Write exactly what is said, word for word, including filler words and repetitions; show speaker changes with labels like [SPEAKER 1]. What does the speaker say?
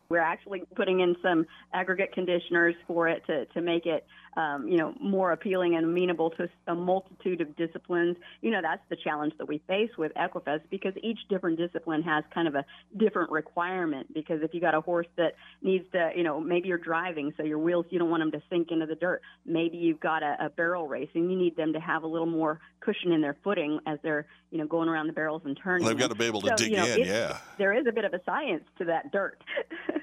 [SPEAKER 1] We're actually putting in some aggregate conditioners for it to, to make it, um, you know, more appealing and amenable to a multitude of disciplines. You know, that's the challenge that we face with Equifest, because each different discipline has kind of a different requirement. Because if you got a horse that needs to, you know, maybe you're driving, so your wheels, you don't want them to sink into the dirt. Maybe you've got a, a barrel racing. You need them to have a little more cushion in their footing as they're, you know, going around the barrels and turning.
[SPEAKER 2] Well, they've got to be able to
[SPEAKER 1] so,
[SPEAKER 2] dig
[SPEAKER 1] you know,
[SPEAKER 2] in, yeah.
[SPEAKER 1] There is a bit of a science to that dirt.